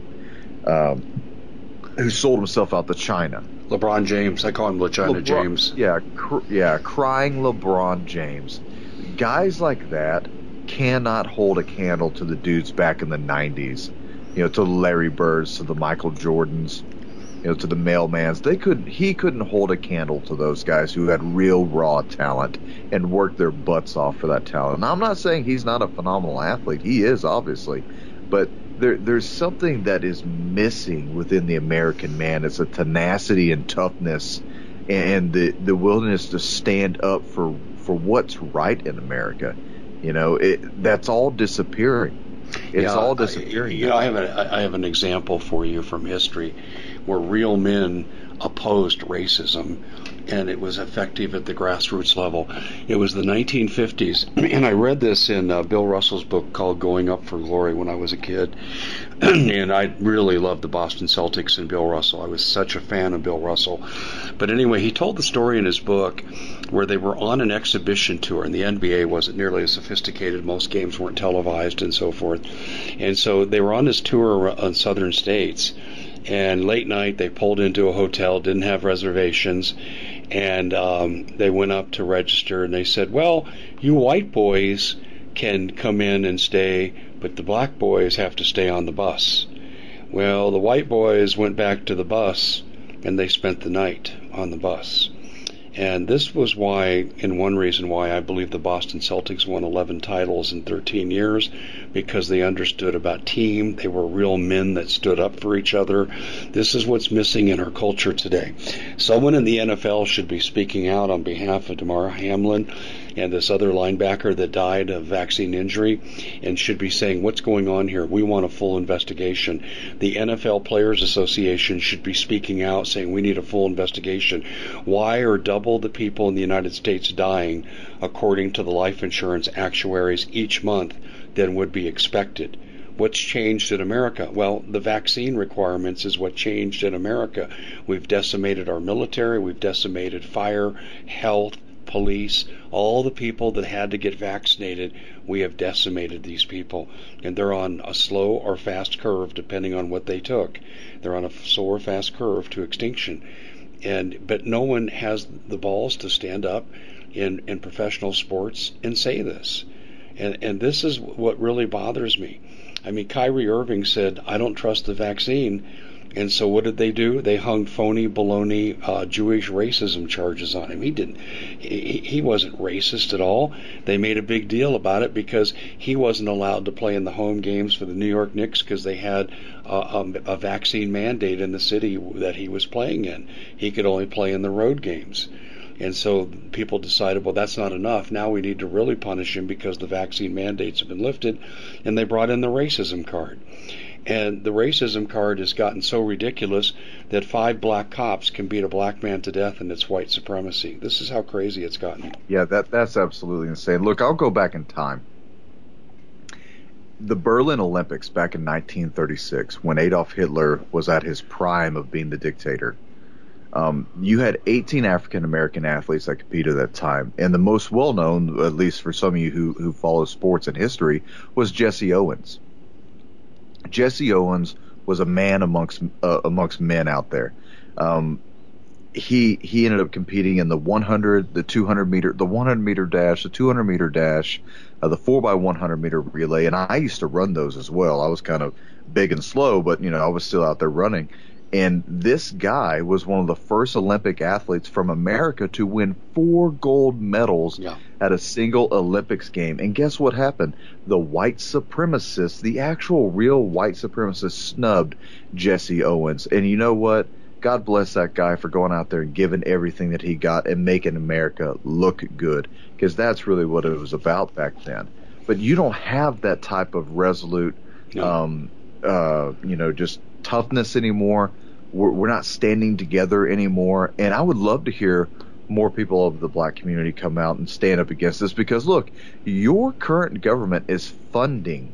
Um, who sold himself out to China. LeBron James. I call him LeChina LeBron, James. Yeah, cr- yeah, crying LeBron James. Guys like that cannot hold a candle to the dudes back in the nineties. You know, to the Larry Birds, to the Michael Jordans, you know, to the mailmans. They could he couldn't hold a candle to those guys who had real raw talent and worked their butts off for that talent. Now, I'm not saying he's not a phenomenal athlete. He is, obviously, but There, there's something that is missing within the American man. It's a tenacity and toughness and the, the willingness to stand up for, for what's right in America. You know, it, that's all disappearing. It's yeah, all disappearing. I, you know, I have, a, I have an example for you from history where real men opposed racism, and it was effective at the grassroots level. It was the nineteen fifties, and I read this in uh, Bill Russell's book called Going Up for Glory when I was a kid, and I really loved the Boston Celtics and Bill Russell. I was such a fan of Bill Russell. But anyway, he told the story in his book where they were on an exhibition tour, and the N B A wasn't nearly as sophisticated. Most games weren't televised and so forth. And so they were on this tour on southern states, and late night they pulled into a hotel, didn't have reservations, and um, they went up to register, and they said, well, you white boys can come in and stay, but the black boys have to stay on the bus. Well, the white boys went back to the bus, and they spent the night on the bus. And this was why, and one reason why I believe the Boston Celtics won eleven titles in thirteen years, because they understood about team. They were real men that stood up for each other. This is what's missing in our culture today. Someone in the N F L should be speaking out on behalf of Damar Hamlin and this other linebacker that died of vaccine injury, and should be saying, what's going on here? We want a full investigation. The N F L Players Association should be speaking out saying we need a full investigation. Why are double the people in the United States dying, according to the life insurance actuaries, each month than would be expected? What's changed in America? Well, the vaccine requirements is what changed in America. We've decimated our military. We've decimated fire, health, police, all the people that had to get vaccinated. We have decimated these people, and they're on a slow or fast curve depending on what they took. They're on a slow or fast curve to extinction. And but no one has the balls to stand up in, in professional sports and say this. And and this is what really bothers me. I mean, Kyrie Irving said, I don't trust the vaccine. And so what did they do? They hung phony, baloney, uh, Jewish racism charges on him. He didn't. He, he wasn't racist at all. They made a big deal about it because he wasn't allowed to play in the home games for the New York Knicks because they had uh, a, a vaccine mandate in the city that he was playing in. He could only play in the road games. And so people decided, well, that's not enough. Now we need to really punish him because the vaccine mandates have been lifted. And they brought in the racism card. And the racism card has gotten so ridiculous that five black cops can beat a black man to death, and it's white supremacy. This is how crazy it's gotten. Yeah, that that's absolutely insane. Look, I'll go back in time. The Berlin Olympics back in nineteen thirty-six, when Adolf Hitler was at his prime of being the dictator, um, you had eighteen African-American athletes that competed at that time. And the most well-known, at least for some of you who, who follow sports and history, was Jesse Owens. Jesse Owens was a man amongst uh, amongst men out there. Um, he he ended up competing in the one hundred, the two hundred meter, the one hundred meter dash, the two hundred meter dash, uh, the four by one hundred meter relay, and I used to run those as well. I was kind of big and slow, but you know I was still out there running. And this guy was one of the first Olympic athletes from America to win four gold medals yeah. at a single Olympics game. And guess what happened? The white supremacists, the actual real white supremacists, snubbed Jesse Owens. And you know what? God bless that guy for going out there and giving everything that he got and making America look good, because that's really what it was about back then. But you don't have that type of resolute, no. um, uh, you know, just toughness anymore. We're, we're not standing together anymore. And I would love to hear more people of the black community come out and stand up against this, because, look, your current government is funding,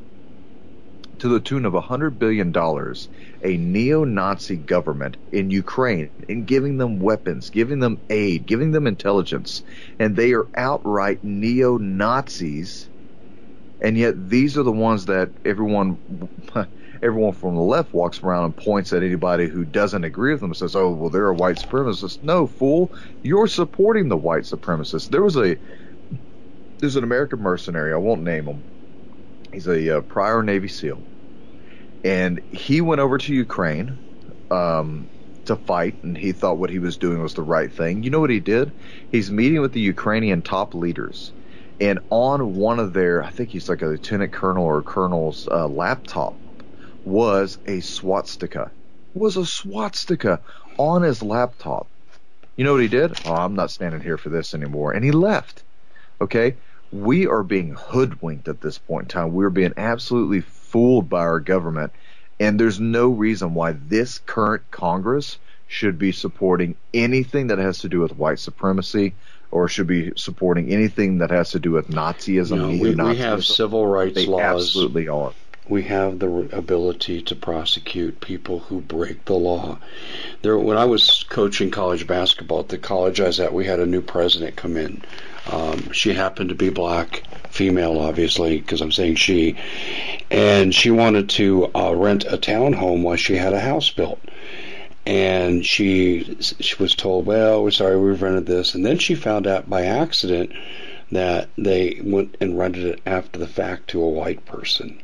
to the tune of one hundred billion dollars, a neo-Nazi government in Ukraine, and giving them weapons, giving them aid, giving them intelligence. And they are outright neo-Nazis. And yet these are the ones that everyone everyone from the left walks around and points at anybody who doesn't agree with them and says, oh, well, they're a white supremacist. No, fool. You're supporting the white supremacists. There was a there's an American mercenary. I won't name him. He's a uh, prior Navy SEAL. And he went over to Ukraine um, to fight, and he thought what he was doing was the right thing. You know what he did? He's meeting with the Ukrainian top leaders. And on one of their, I think he's like a lieutenant colonel or colonel's uh, laptop, was a swastika. Was a swastika on his laptop. You know what he did? Oh, I'm not standing here for this anymore. And he left. Okay? We are being hoodwinked at this point in time. We're being absolutely fooled by our government. And there's no reason why this current Congress should be supporting anything that has to do with white supremacy, or should be supporting anything that has to do with Nazism. No, we, we have civil rights they laws. Absolutely are. We have the ability to prosecute people who break the law. There, when I was coaching college basketball at the college I was at, we had a new president come in. Um, she happened to be black, female, obviously, because I'm saying she, and she wanted to uh, rent a townhome while she had a house built. And she she was told, well, we're sorry, we've rented this. And then she found out by accident that they went and rented it after the fact to a white person.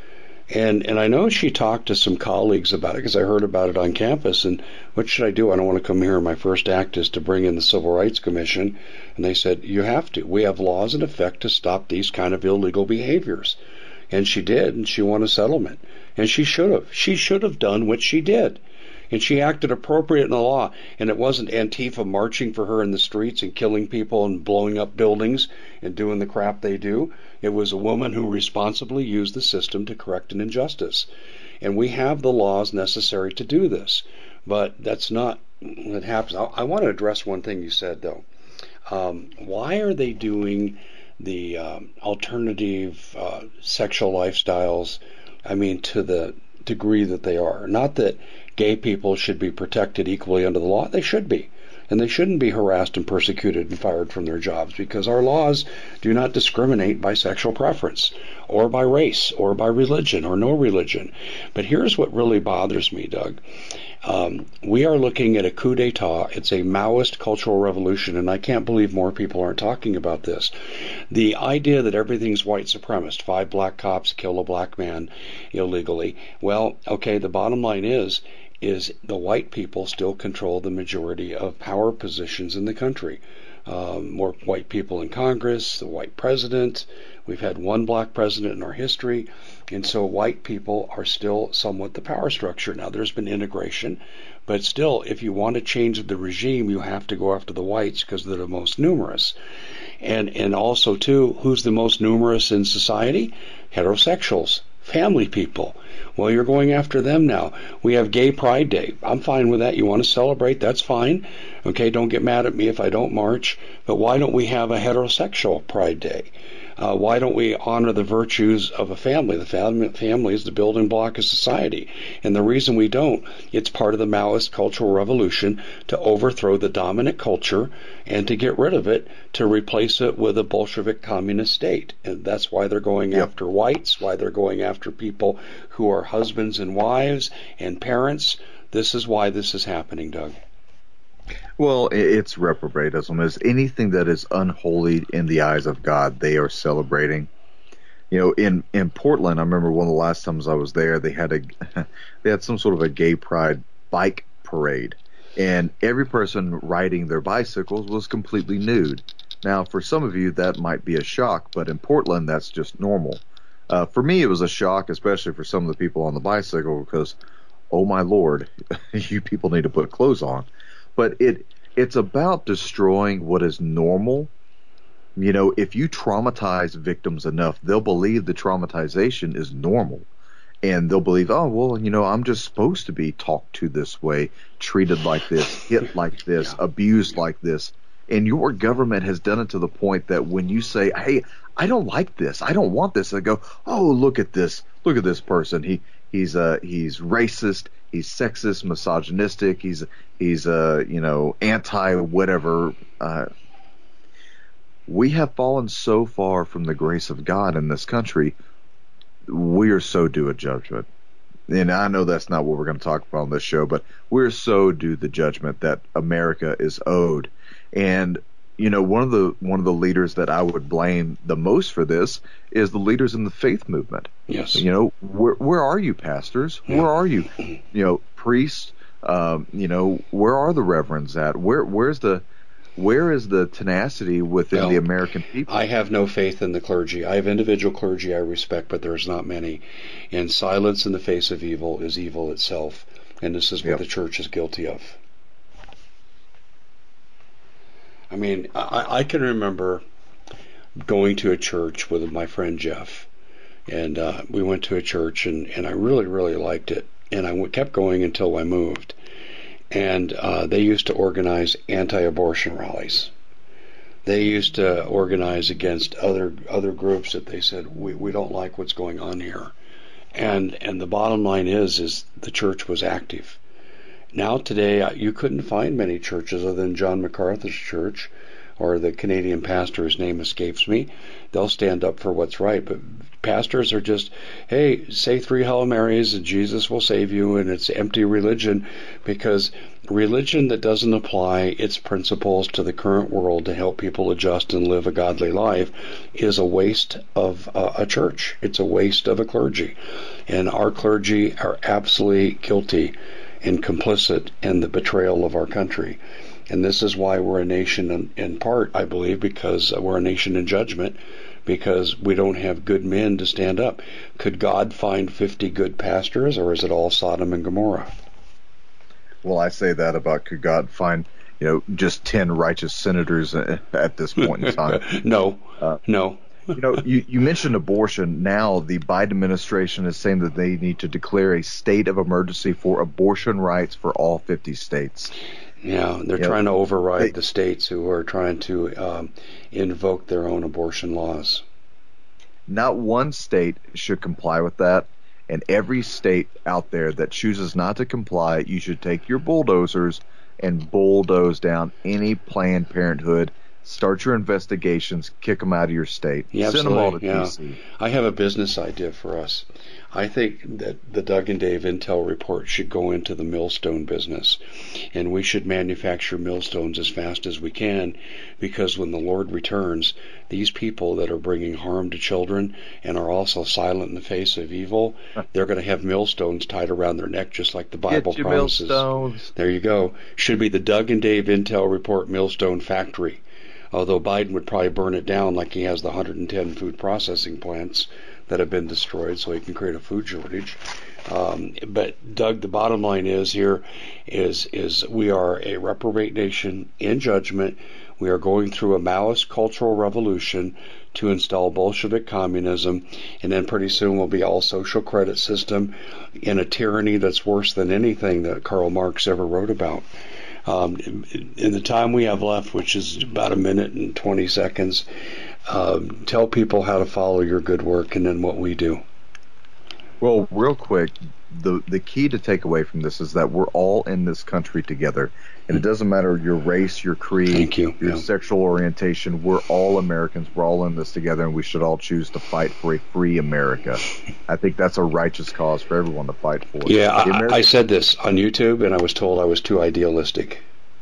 And and I know she talked to some colleagues about it, because I heard about it on campus. And what should I do? I don't want to come here. My first act is to bring in the Civil Rights Commission. And they said, you have to. We have laws in effect to stop these kind of illegal behaviors. And she did, and she won a settlement. And she should have. She should have done what she did. And she acted appropriate in the law. And it wasn't Antifa marching for her in the streets and killing people and blowing up buildings and doing the crap they do. It was a woman who responsibly used the system to correct an injustice. And we have the laws necessary to do this. But that's not what happens. I, I want to address one thing you said, though. Um, why are they doing the um, alternative uh, sexual lifestyles, I mean, to the degree that they are? Not that gay people should be protected equally under the law. They should be. And they shouldn't be harassed and persecuted and fired from their jobs, because our laws do not discriminate by sexual preference or by race or by religion or no religion. But here's what really bothers me, Doug. Um, we are looking at a coup d'etat. It's a Maoist cultural revolution, and I can't believe more people aren't talking about this. The idea that everything's white supremacist, five black cops kill a black man illegally. Well, okay, the bottom line is, is the white people still control the majority of power positions in the country. Um, more white people in Congress, the white president. We've had one black president in our history, and so white people are still somewhat the power structure. Now, there's been integration, but still, if you want to change the regime, you have to go after the whites because they're the most numerous. And and also, too, who's the most numerous in society? Heterosexuals, family people. Well, you're going after them now. We have Gay Pride Day. I'm fine with that. You want to celebrate, that's fine. Okay, don't get mad at me if I don't march. But why don't we have a heterosexual Pride Day? Uh, why don't we honor the virtues of a family? The family, family is the building block of society. And the reason we don't, it's part of the Maoist cultural revolution to overthrow the dominant culture and to get rid of it, to replace it with a Bolshevik communist state. And that's why they're going yep. after whites, why they're going after people who are husbands and wives and parents. This is why this is happening, Doug. Well, it's reprobatism. Is anything that is unholy in the eyes of God, they are celebrating. You know, in, in Portland, I remember one of the last times I was there, they had a they had some sort of a gay pride bike parade, and every person riding their bicycles was completely nude. Now, for some of you, that might be a shock, but in Portland, that's just normal. Uh, for me, it was a shock, especially for some of the people on the bicycle, because, oh my Lord, you people need to put clothes on. But it it's about destroying what is normal. You know, if you traumatize victims enough, they'll believe the traumatization is normal. And they'll believe, oh, well, you know, I'm just supposed to be talked to this way, treated like this, hit like this, yeah. abused like this. And your government has done it to the point that when you say, hey, I don't like this, I don't want this, they go, oh, look at this, look at this person. He he's uh he's racist, he's sexist, misogynistic, he's he's uh you know anti whatever. Uh, we have fallen so far from the grace of God in this country. We are so due a judgment. And I know that's not what we're going to talk about on this show, but we're so due the judgment that America is owed. And, you know, one of the one of the leaders that I would blame the most for this is the leaders in the faith movement. Yes. You know, where where are you, pastors? Yeah. Where are you? You know, priests, um, you know, where are the reverends at? Where where's the Where is the tenacity within well, the American people? I have no faith in the clergy. I have individual clergy I respect, but there's not many. And silence in the face of evil is evil itself. And this is what yep. the church is guilty of. I mean, I, I can remember going to a church with my friend Jeff. And uh, we went to a church, and, and I really, really liked it. And I w- kept going until I moved. And uh, they used to organize anti-abortion rallies. They used to organize against other other groups that they said, we, we don't like what's going on here. And and the bottom line is, is the church was active. Now today, you couldn't find many churches other than John MacArthur's church, or the Canadian pastor, his name escapes me. They'll stand up for what's right. But pastors are just, hey, say three Hail Marys and Jesus will save you, and it's empty religion, because religion that doesn't apply its principles to the current world to help people adjust and live a godly life is a waste of uh, a church. It's a waste of a clergy. And our clergy are absolutely guilty and complicit in the betrayal of our country. And this is why we're a nation in, in part, I believe, because we're a nation in judgment, because we don't have good men to stand up. Could God find fifty good pastors, or is it all Sodom and Gomorrah? Well, I say that about could God find, you know, just ten righteous senators at this point in time. no, uh, no. You know, you, you mentioned abortion. Now the Biden administration is saying that they need to declare a state of emergency for abortion rights for all fifty states. Yeah, they're you trying know, to override they, the states who are trying to um, invoke their own abortion laws. Not one state should comply with that, and every state out there that chooses not to comply, you should take your bulldozers and bulldoze down any Planned Parenthood. Start your investigations, kick them out of your state. Yeah, Send them all to yeah. D C. I have a business idea for us. I think that the Doug and Dave Intel report should go into the millstone business, and we should manufacture millstones as fast as we can, because when the Lord returns, these people that are bringing harm to children and are also silent in the face of evil, they're going to have millstones tied around their neck, just like the Bible Get your promises. Millstones. There you go. Should be the Doug and Dave Intel report millstone factory. Although Biden would probably burn it down, like he has the one hundred ten food processing plants that have been destroyed, so he can create a food shortage. Um, but Doug, the bottom line is here is is we are a reprobate nation in judgment. We are going through a Maoist cultural revolution to install Bolshevik communism, and then pretty soon we'll be all social credit system in a tyranny that's worse than anything that Karl Marx ever wrote about. Um, in the time we have left, which is about a minute and twenty seconds, um, tell people how to follow your good work and then what we do. Well, real quick, the the key to take away from this is that we're all in this country together. And it doesn't matter your race, your creed, Thank you. your yeah. sexual orientation. We're all Americans. We're all in this together, and we should all choose to fight for a free America. I think that's a righteous cause for everyone to fight for. Yeah, I, American- I said this on YouTube, and I was told I was too idealistic.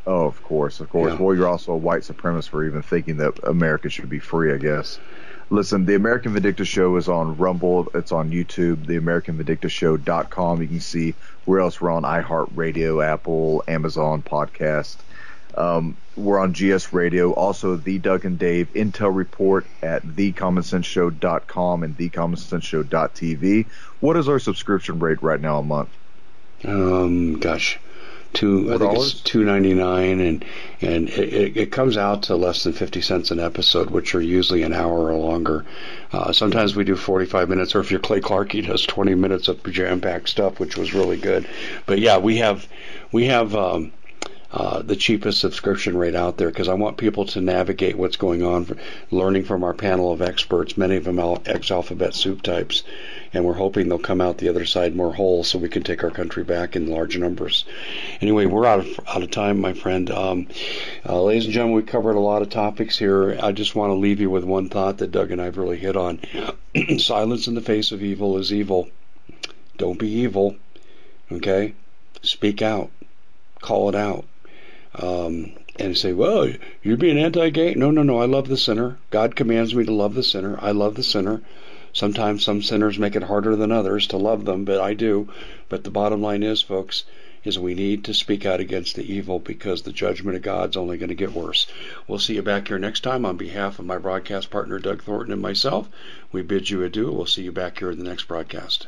Oh, of course, of course. Yeah. Well, you're also a white supremacist for even thinking that America should be free, I guess. Listen, the American Vindicta Show is on Rumble. It's on YouTube, the american vindicta show dot com. You can see where else we're on: iHeartRadio, Apple, Amazon Podcast. Um, we're on G S Radio. Also, the Doug and Dave Intel Report at the common sense show dot com and the common sense show dot t v. What is our subscription rate right now a month? Um, gosh. Two, I think it's two ninety nine, and and it, it comes out to less than fifty cents an episode, which are usually an hour or longer. Uh, sometimes we do forty five minutes, or if you're Clay Clark, he does twenty minutes of jam packed stuff, which was really good. But yeah, we have we have um, uh, the cheapest subscription rate out there because I want people to navigate what's going on, for learning from our panel of experts, many of them ex-alphabet soup types. And we're hoping they'll come out the other side more whole so we can take our country back in large numbers. Anyway, we're out of out of time, my friend. Um, uh, ladies and gentlemen, we covered a lot of topics here. I just want to leave you with one thought that Doug and I have really hit on. Silence in the face of evil is evil. Don't be evil, okay? Speak out. Call it out. Um, and say, well, you're being anti-gay? No, no, no, I love the sinner. God commands me to love the sinner. I love the sinner. Sometimes some sinners make it harder than others to love them, but I do. But the bottom line is, folks, is we need to speak out against the evil because the judgment of God's only going to get worse. We'll see you back here next time. On behalf of my broadcast partner, Doug Thornton, and myself, we bid you adieu. We'll see you back here in the next broadcast.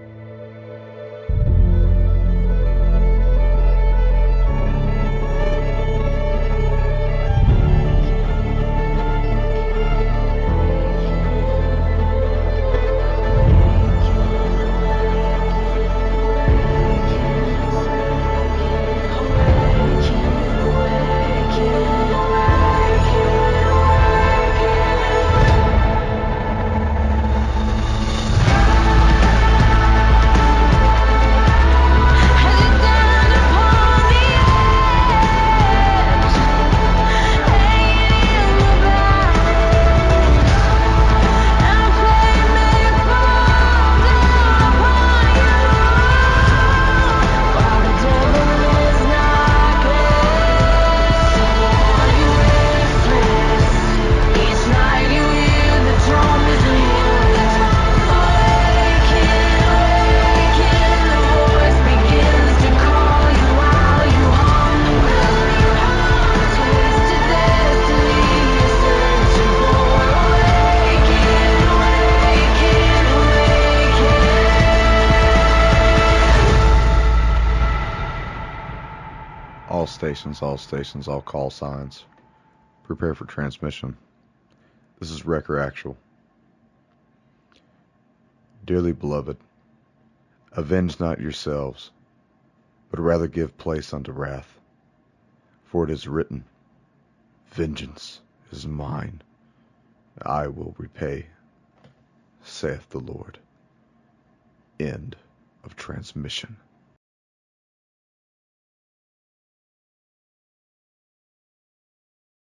Stations, all stations, all call signs. Prepare for transmission. This is Wrecker Actual. Dearly beloved, avenge not yourselves, but rather give place unto wrath. For it is written, vengeance is mine, I will repay, saith the Lord. End of transmission.